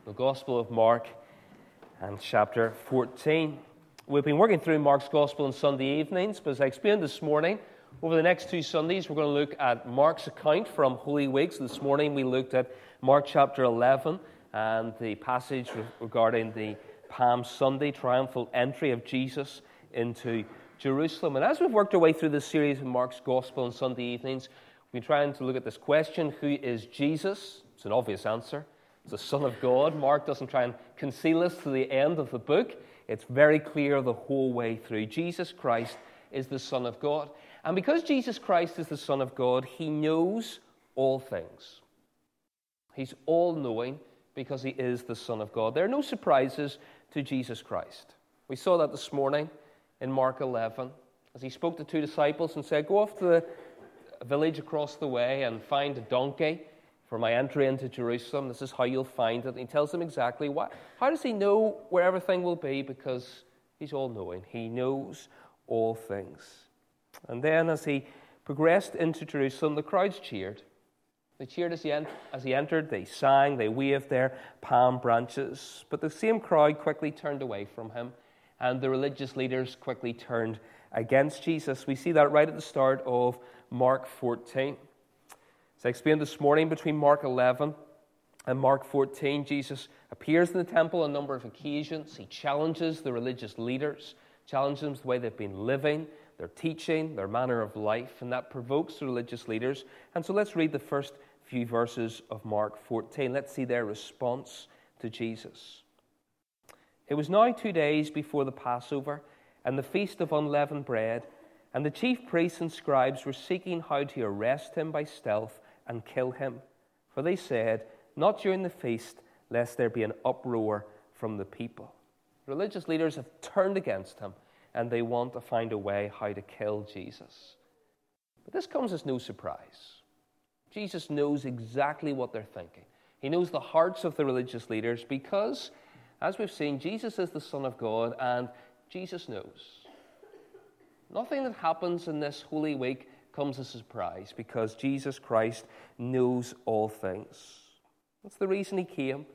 The Gospel of Mark and chapter 14. We've been working through Mark's Gospel on Sunday evenings, but as I explained this morning, over the next two Sundays, we're going to look at Mark's account from Holy Week. So this morning we looked at Mark chapter 11 and the passage regarding the Palm Sunday triumphal entry of Jesus into Jerusalem. And as we've worked our way through this series in Mark's Gospel on Sunday evenings, we're trying to look at this question: who is Jesus? It's an obvious answer. It's the Son of God. Mark doesn't try and conceal this to the end of the book. It's very clear the whole way through. Jesus Christ is the Son of God. And because Jesus Christ is the Son of God, he knows all things. He's all-knowing because he is the Son of God. There are no surprises to Jesus Christ. We saw that this morning in Mark 11 as he spoke to two disciples and said, "Go off to the village across the way and find a donkey for my entry into Jerusalem. This is how you'll find it." And he tells them exactly why. How does he know where everything will be? Because he's all-knowing. He knows all things. And then as he progressed into Jerusalem, the crowds cheered. They cheered as he entered. They sang. They waved their palm branches. But the same crowd quickly turned away from him, and the religious leaders quickly turned against Jesus. We see that right at the start of Mark 14. As I explained this morning, between Mark 11 and Mark 14, Jesus appears in the temple on a number of occasions. He challenges the religious leaders, challenges them the way they've been living, their teaching, their manner of life, and that provokes the religious leaders. And so let's read the first few verses of Mark 14. Let's see their response to Jesus. "It was now 2 days before the Passover and the Feast of Unleavened Bread, and the chief priests and scribes were seeking how to arrest him by stealth and kill him. For they said, 'Not during the feast, lest there be an uproar from the people.'" Religious leaders have turned against him, and they want to find a way how to kill Jesus. But this comes as no surprise. Jesus knows exactly what they're thinking. He knows the hearts of the religious leaders because, as we've seen, Jesus is the Son of God, and Jesus knows. Nothing that happens in this Holy Week comes as a surprise because Jesus Christ knows all things. That's the reason he came.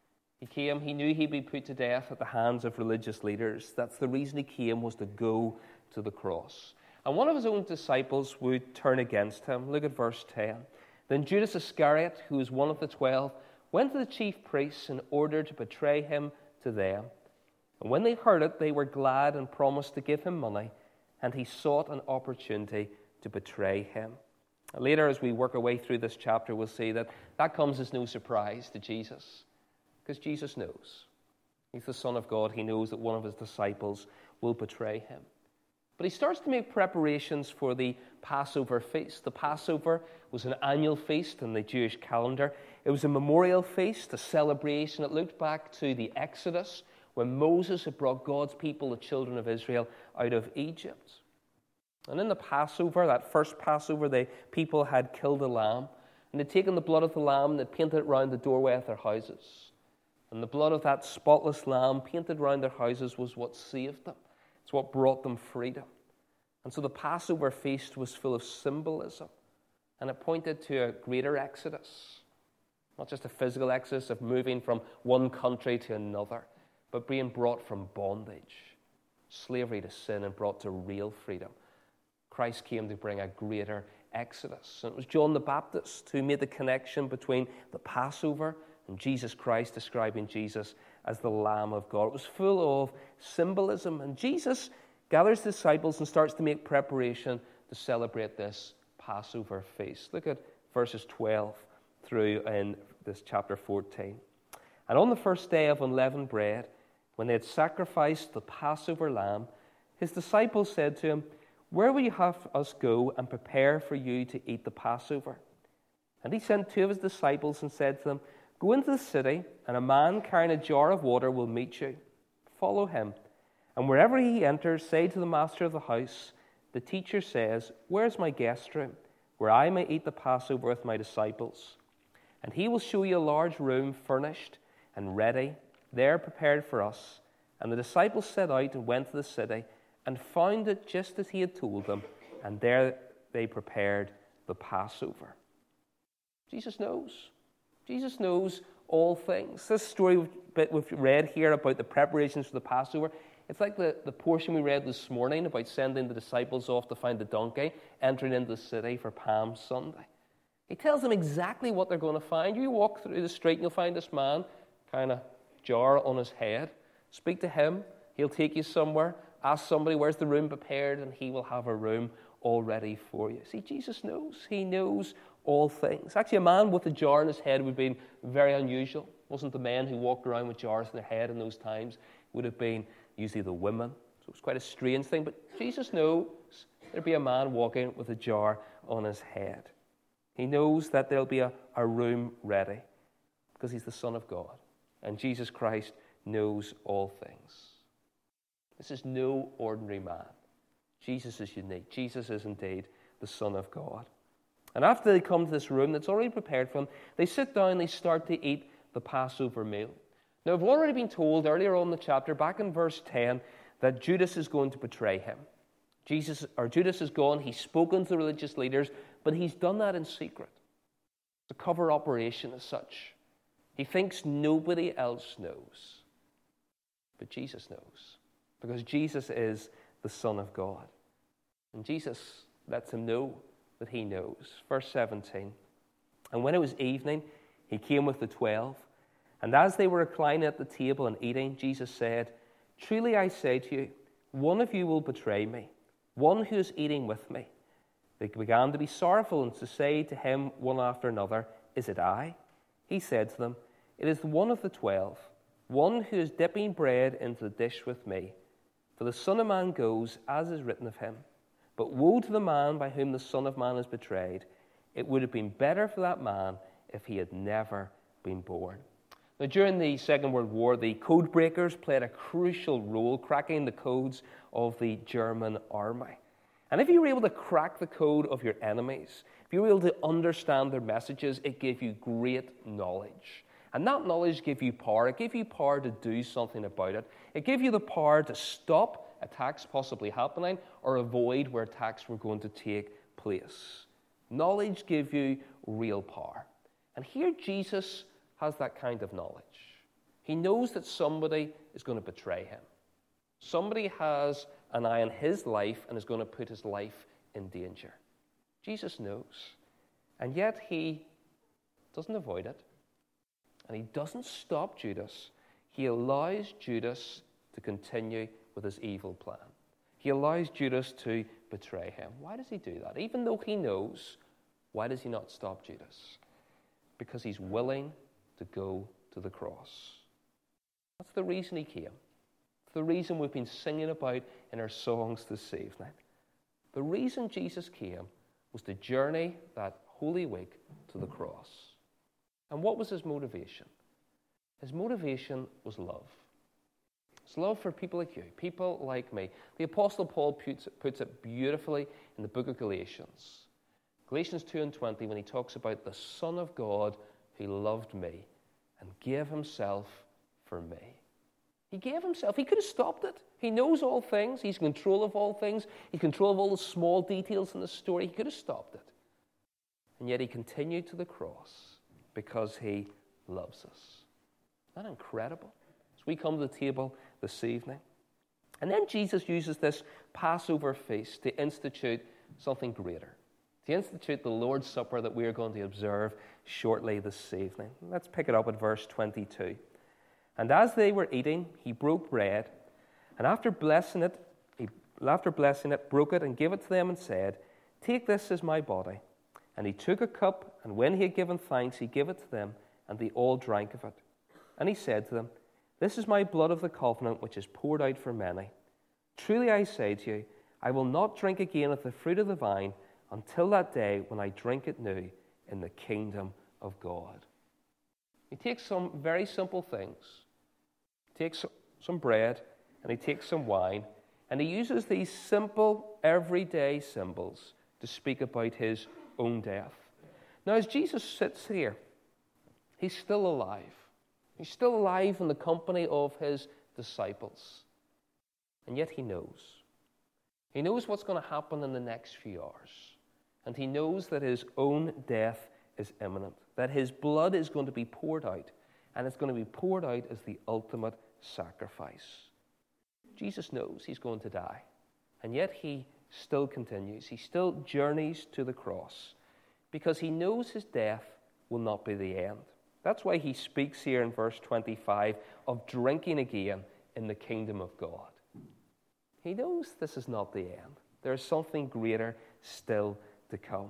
He knew he'd be put to death at the hands of religious leaders. That's the reason he came, was to go to the cross. And one of his own disciples would turn against him. Look at verse 10. "Then Judas Iscariot, who was one of the 12, went to the chief priests in order to betray him to them. And when they heard it, they were glad and promised to give him money, and he sought an opportunity to betray him." Later, as we work our way through this chapter, we'll see that comes as no surprise to Jesus, because Jesus knows. He's the Son of God. He knows that one of his disciples will betray him. But he starts to make preparations for the Passover feast. The Passover was an annual feast in the Jewish calendar. It was a memorial feast, a celebration. It looked back to the Exodus, when Moses had brought God's people, the children of Israel, out of Egypt. And in the Passover, that first Passover, the people had killed a lamb, and they'd taken the blood of the lamb and they'd painted it around the doorway of their houses. And the blood of that spotless lamb painted around their houses was what saved them. It's what brought them freedom. And so the Passover feast was full of symbolism, and it pointed to a greater exodus. Not just a physical exodus of moving from one country to another, but being brought from bondage, slavery to sin, and brought to real freedom. Christ came to bring a greater exodus. And it was John the Baptist who made the connection between the Passover and Jesus Christ, describing Jesus as the Lamb of God. It was full of symbolism, and Jesus gathers disciples and starts to make preparation to celebrate this Passover feast. Look at verses 12 through in this chapter 14. "And on the first day of unleavened bread, when they had sacrificed the Passover lamb, his disciples said to him, 'Where will you have us go and prepare for you to eat the Passover?' And he sent two of his disciples and said to them, 'Go into the city, and a man carrying a jar of water will meet you. Follow him. And wherever he enters, say to the master of the house, the teacher says, "Where's my guest room, where I may eat the Passover with my disciples?" And he will show you a large room furnished and ready, there prepared for us.' And the disciples set out and went to the city, and found it just as he had told them, and there they prepared the Passover." Jesus knows. Jesus knows all things. This story bit we've read here about the preparations for the Passover, it's like the portion we read this morning about sending the disciples off to find the donkey, entering into the city for Palm Sunday. He tells them exactly what they're going to find. You walk through the street and you'll find this man, kind of jar on his head. Speak to him. He'll take you somewhere. Ask somebody, where's the room prepared? And he will have a room all ready for you. See, Jesus knows. He knows all things. Actually, a man with a jar in his head would have been very unusual. It wasn't the men who walked around with jars in their head in those times. It would have been usually the women. So it was quite a strange thing. But Jesus knows there'd be a man walking with a jar on his head. He knows that there'll be a room ready because he's the Son of God. And Jesus Christ knows all things. This is no ordinary man. Jesus is unique. Jesus is indeed the Son of God. And after they come to this room that's already prepared for them, they sit down and they start to eat the Passover meal. Now, we've already been told earlier on in the chapter, back in verse 10, that Judas is going to betray him. Judas is gone. He's spoken to the religious leaders, but he's done that in secret. It's a cover operation as such. He thinks nobody else knows. But Jesus knows. Because Jesus is the Son of God. And Jesus lets him know that he knows. Verse 17. And when it was evening, he came with the 12. And as they were reclining at the table and eating, Jesus said, "Truly I say to you, one of you will betray me, one who is eating with me." They began to be sorrowful and to say to him one after another, "Is it I?" He said to them, "It is one of the 12, one who is dipping bread into the dish with me. For the Son of Man goes as is written of him. But woe to the man by whom the Son of Man is betrayed. It would have been better for that man if he had never been born." Now, during the Second World War, the code breakers played a crucial role cracking the codes of the German army. And if you were able to crack the code of your enemies, if you were able to understand their messages, it gave you great knowledge. And that knowledge gave you power. It gave you power to do something about it. It gave you the power to stop attacks possibly happening or avoid where attacks were going to take place. Knowledge gave you real power. And here Jesus has that kind of knowledge. He knows that somebody is going to betray him. Somebody has an eye on his life and is going to put his life in danger. Jesus knows. And yet he doesn't avoid it. And he doesn't stop Judas. He allows Judas to continue with his evil plan. He allows Judas to betray him. Why does he do that? Even though he knows, why does he not stop Judas? Because he's willing to go to the cross. That's the reason he came. It's the reason we've been singing about in our songs this evening. The reason Jesus came was to journey that Holy Week to the cross. And what was his motivation? His motivation was love. It's love for people like you, people like me. The Apostle Paul puts it beautifully in the book of Galatians. Galatians 2:20, when he talks about the Son of God who loved me and gave himself for me. He gave himself. He could have stopped it. He knows all things. He's in control of all things. He's in control of all the small details in the story. He could have stopped it. And yet he continued to the cross because he loves us. Isn't that incredible? As we come to the table this evening. And then Jesus uses this Passover feast to institute something greater. To institute the Lord's Supper that we are going to observe shortly this evening. Let's pick it up at verse 22. And as they were eating, he broke bread, and after blessing it, broke it and gave it to them and said, "Take this as my body." And he took a cup, and when he had given thanks, he gave it to them, and they all drank of it. And he said to them, "This is my blood of the covenant, which is poured out for many. Truly I say to you, I will not drink again of the fruit of the vine until that day when I drink it new in the kingdom of God." He takes some very simple things. He takes some bread and he takes some wine, and he uses these simple, everyday symbols to speak about his own death. Now, as Jesus sits here, he's still alive. He's still alive in the company of his disciples. And yet he knows. He knows what's going to happen in the next few hours. And he knows that his own death is imminent, that his blood is going to be poured out, and it's going to be poured out as the ultimate sacrifice. Jesus knows he's going to die, and yet he still continues. He still journeys to the cross because he knows his death will not be the end. That's why he speaks here in verse 25 of drinking again in the kingdom of God. He knows this is not the end. There is something greater still to come.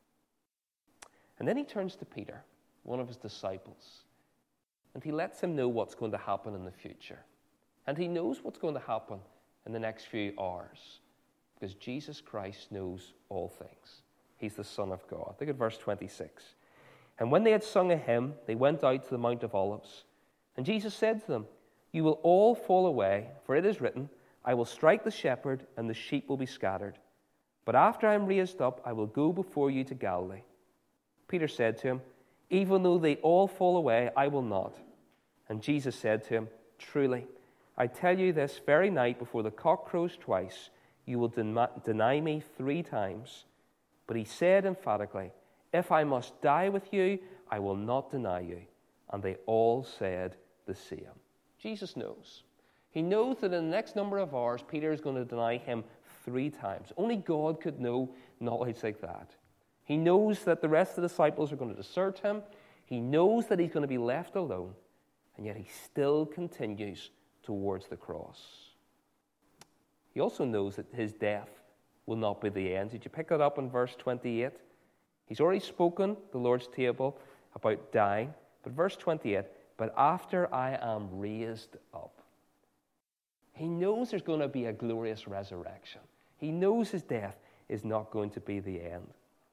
And then he turns to Peter, one of his disciples, and he lets him know what's going to happen in the future. And he knows what's going to happen in the next few hours because Jesus Christ knows all things. He's the Son of God. Look at verse 26. And when they had sung a hymn, they went out to the Mount of Olives. And Jesus said to them, "You will all fall away, for it is written, I will strike the shepherd, and the sheep will be scattered. But after I am raised up, I will go before you to Galilee." Peter said to him, "Even though they all fall away, I will not." And Jesus said to him, "Truly, I tell you, this very night before the cock crows twice, you will deny me 3 times. But he said emphatically, "If I must die with you, I will not deny you." And they all said the same. Jesus knows. He knows that in the next number of hours, Peter is going to deny him 3 times. Only God could know knowledge like that. He knows that the rest of the disciples are going to desert him. He knows that he's going to be left alone. And yet he still continues towards the cross. He also knows that his death will not be the end. Did you pick that up in verse 28? He's already spoken, the Lord's table, about dying. But verse 28, "But after I am raised up." He knows there's going to be a glorious resurrection. He knows his death is not going to be the end.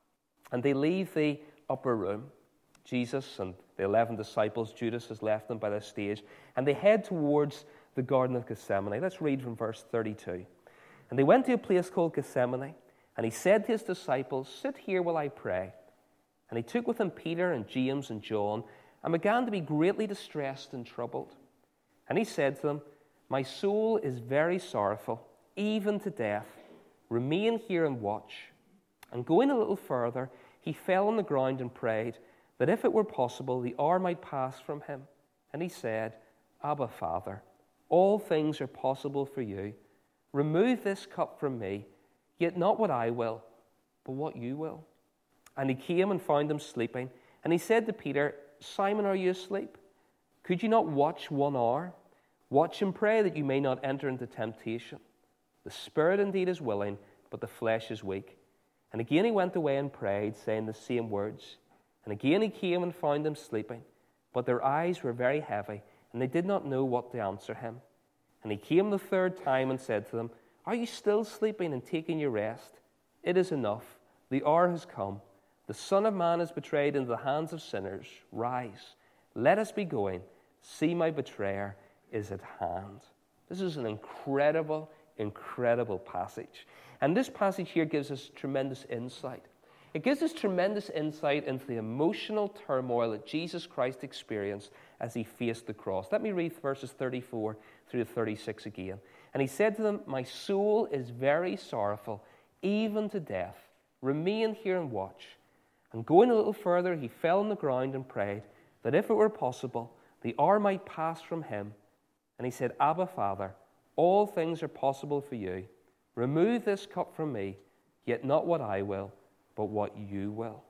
And they leave the upper room. Jesus and the 11 disciples, Judas has left them by this stage, and they head towards the Garden of Gethsemane. Let's read from verse 32. "And they went to a place called Gethsemane, and he said to his disciples, 'Sit here while I pray.' And he took with him Peter and James and John, and began to be greatly distressed and troubled. And he said to them, 'My soul is very sorrowful, even to death. Remain here and watch.' And going a little further, he fell on the ground and prayed, that if it were possible, the hour might pass from him. And he said, 'Abba, Father, all things are possible for you. Remove this cup from me, yet not what I will, but what you will.' And he came and found them sleeping. And he said to Peter, 'Simon, are you asleep? Could you not watch 1 hour? Watch and pray that you may not enter into temptation. The spirit indeed is willing, but the flesh is weak.' And again he went away and prayed, saying the same words. And again he came and found them sleeping, but their eyes were very heavy, and they did not know what to answer him. And he came the 3rd time and said to them, 'Are you still sleeping and taking your rest? It is enough. The hour has come. The Son of Man is betrayed into the hands of sinners. Rise, let us be going. See, my betrayer is at hand.'" This is an incredible, incredible passage. And this passage here gives us tremendous insight. It gives us tremendous insight into the emotional turmoil that Jesus Christ experienced as he faced the cross. Let me read verses 34 through to 36 again. "And he said to them, 'My soul is very sorrowful, even to death. Remain here and watch.' And going a little further, he fell on the ground and prayed that if it were possible, the hour might pass from him. And he said, 'Abba, Father, all things are possible for you. Remove this cup from me, yet not what I will, but what you will.'"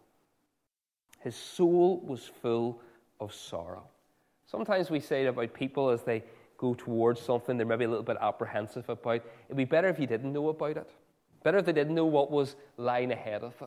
His soul was full of sorrow. Sometimes we say about people as they go towards something they're maybe a little bit apprehensive about. It'd be better if you didn't know about it. Better if they didn't know what was lying ahead of them.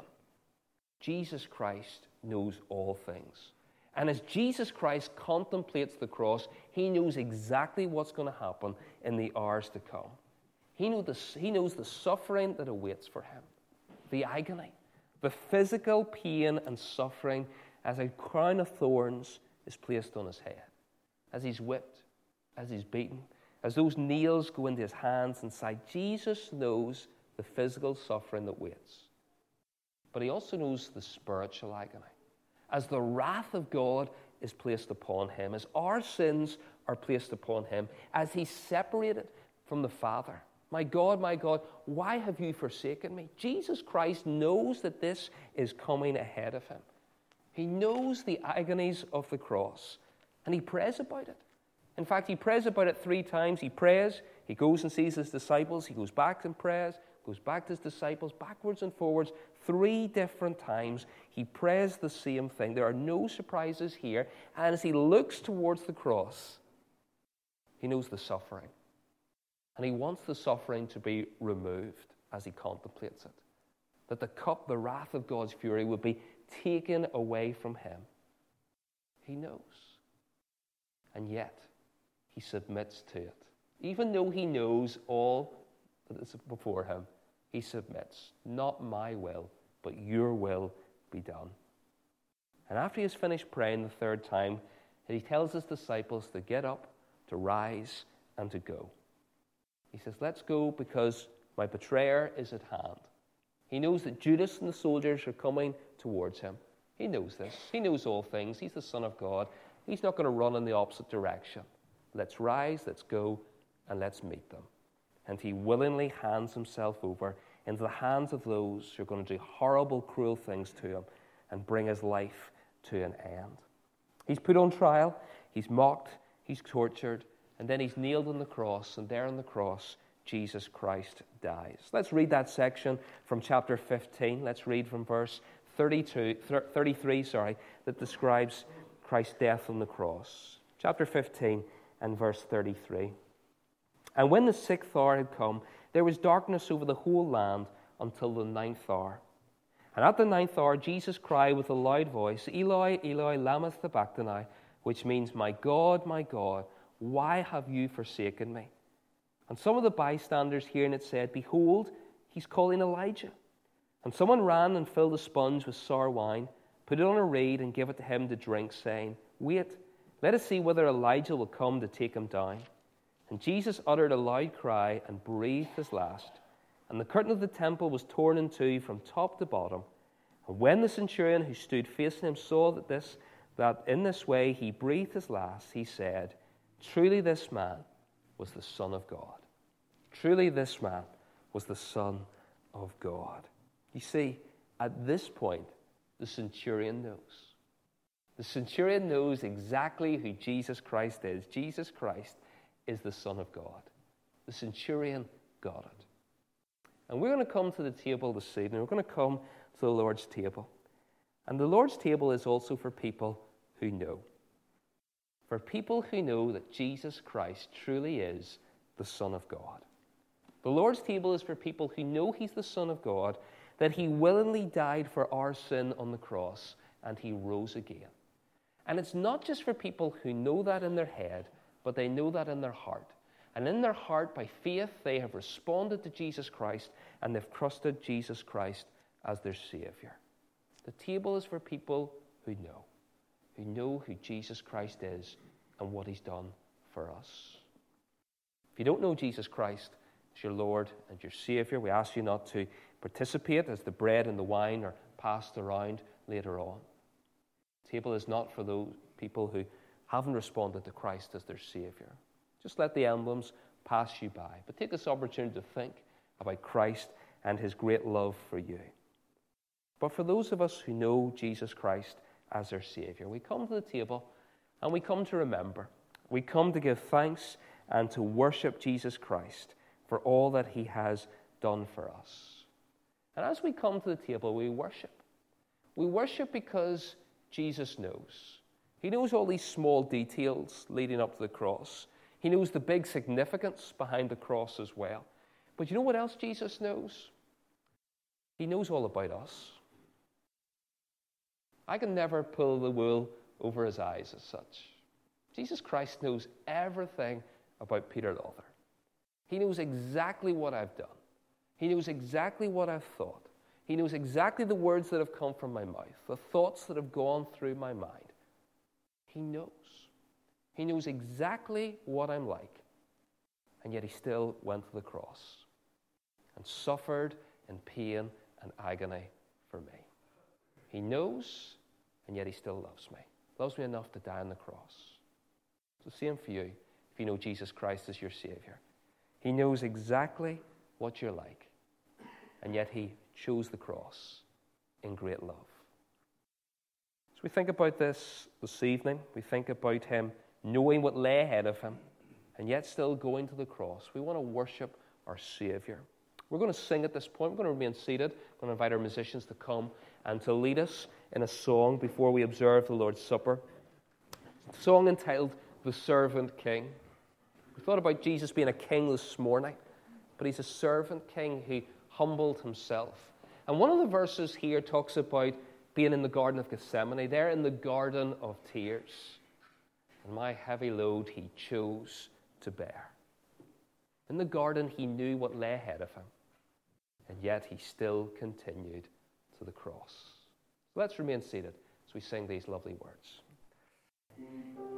Jesus Christ knows all things. And as Jesus Christ contemplates the cross, he knows exactly what's going to happen in the hours to come. He knows the suffering that awaits for him, the agony, the physical pain and suffering as a crown of thorns is placed on his head, as he's whipped, as he's beaten, as those nails go into his hands and side. Jesus knows the physical suffering that waits. But he also knows the spiritual agony. As the wrath of God is placed upon him, as our sins are placed upon him, as he's separated from the Father. My God, why have you forsaken me? Jesus Christ knows that this is coming ahead of him. He knows the agonies of the cross, And he prays about it. In fact, he prays about it 3 times. He prays, he goes and sees his disciples, he goes back and prays, goes back to his disciples, backwards and forwards, 3 different times. He prays the same thing. There are no surprises here. And as he looks towards the cross, he knows the suffering. And he wants the suffering to be removed as he contemplates it. That the cup, the wrath of God's fury, would be taken away from him. He knows. And yet, he submits to it. Even though he knows all that is before him, he submits. Not my will, but your will be done. And after he has finished praying the 3rd time, he tells his disciples to get up, to rise, and to go. He says, let's go because my betrayer is at hand. He knows that Judas and the soldiers are coming towards him. He knows this. He knows all things. He's the Son of God. He's not going to run in the opposite direction. Let's rise, let's go, and let's meet them. And he willingly hands himself over into the hands of those who are going to do horrible, cruel things to him and bring his life to an end. He's put on trial, he's mocked, he's tortured, and then he's nailed on the cross, and there on the cross, Jesus Christ dies. Let's read that section from chapter 15. Let's read from verse 33, that describes Christ's death on the cross. Chapter 15 and verse 33. And when the 6th hour had come, there was darkness over the whole land until the 9th hour. And at the 9th hour, Jesus cried with a loud voice, Eloi, Eloi, lama sabachthani, which means, my God, why have you forsaken me? And some of the bystanders hearing it said, behold, he's calling Elijah. And someone ran and filled a sponge with sour wine, put it on a reed, and gave it to him to drink, saying, wait, let us see whether Elijah will come to take him down. And Jesus uttered a loud cry and breathed his last. And the curtain of the temple was torn in 2 from top to bottom. And when the centurion who stood facing him saw that in this way he breathed his last, he said, truly this man was the Son of God. Truly this man was the Son of God. You see, at this point, the centurion knows. The centurion knows exactly who Jesus Christ is. Jesus Christ is the Son of God. The centurion got it. And we're going to come to the table this evening. We're going to come to the Lord's table. And the Lord's table is also for people who know. For people who know that Jesus Christ truly is the Son of God. The Lord's table is for people who know he's the Son of God, that he willingly died for our sin on the cross, and he rose again. And it's not just for people who know that in their head, but they know that in their heart. And in their heart, by faith, they have responded to Jesus Christ, and they've trusted Jesus Christ as their Savior. The table is for people who know who Jesus Christ is and what he's done for us. If you don't know Jesus Christ as your Lord and your Savior, we ask you not to participate as the bread and the wine are passed around later on. The table is not for those people who haven't responded to Christ as their Savior. Just let the emblems pass you by. But take this opportunity to think about Christ and his great love for you. But for those of us who know Jesus Christ as our Savior, we come to the table and we come to remember. We come to give thanks and to worship Jesus Christ for all that he has done for us. And as we come to the table, we worship. We worship because Jesus knows. He knows all these small details leading up to the cross. He knows the big significance behind the cross as well. But you know what else Jesus knows? He knows all about us. I can never pull the wool over his eyes as such. Jesus Christ knows everything about Peter Lawther. He knows exactly what I've done. He knows exactly what I've thought. He knows exactly the words that have come from my mouth, the thoughts that have gone through my mind. He knows. He knows exactly what I'm like. And yet he still went to the cross and suffered in pain and agony for me. He knows, and yet he still loves me. Loves me enough to die on the cross. It's the same for you if you know Jesus Christ as your Savior. He knows exactly what you're like, and yet he chose the cross in great love. So we think about this evening, we think about him knowing what lay ahead of him, and yet still going to the cross. We want to worship our Savior. We're going to sing at this point. We're going to remain seated. We're going to invite our musicians to come and to lead us in a song before we observe the Lord's Supper. A song entitled, The Servant King. We thought about Jesus being a king this morning, but he's a servant king who humbled himself. And one of the verses here talks about being in the Garden of Gethsemane. There in the Garden of Tears. And my heavy load he chose to bear. In the garden he knew what lay ahead of him. And yet he still continued to the cross. So let's remain seated as we sing these lovely words.